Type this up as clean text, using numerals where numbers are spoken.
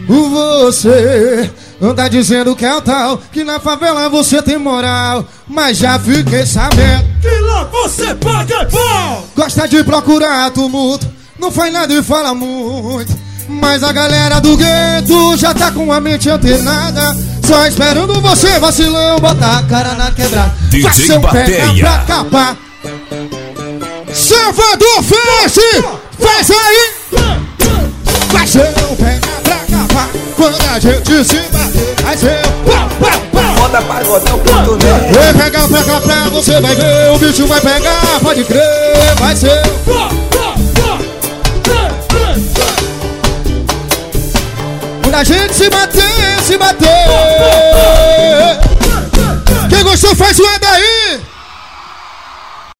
Você anda dizendo que é o tal, que na favela você tem moral, mas já fiquei sabendo que lá você paga pau. Gosta de procurar tumulto, não faz nada e fala muito, mas a galera do gueto já tá com a mente antenada, só esperando você, vacilão, botar a cara na quebrada. Vai ser um pega pra capar. Salvador Fest, faz aí. Vai ser um pega pra capar. Quando a gente se bater, vai ser um pau, pau, pau. Moda pagodão, ponto net. Vem pegar pra capar, você vai ver, o bicho vai pegar, pode crer, vai ser um pau, pau, pau. Quando a gente se bater, se bater. Quem gostou faz o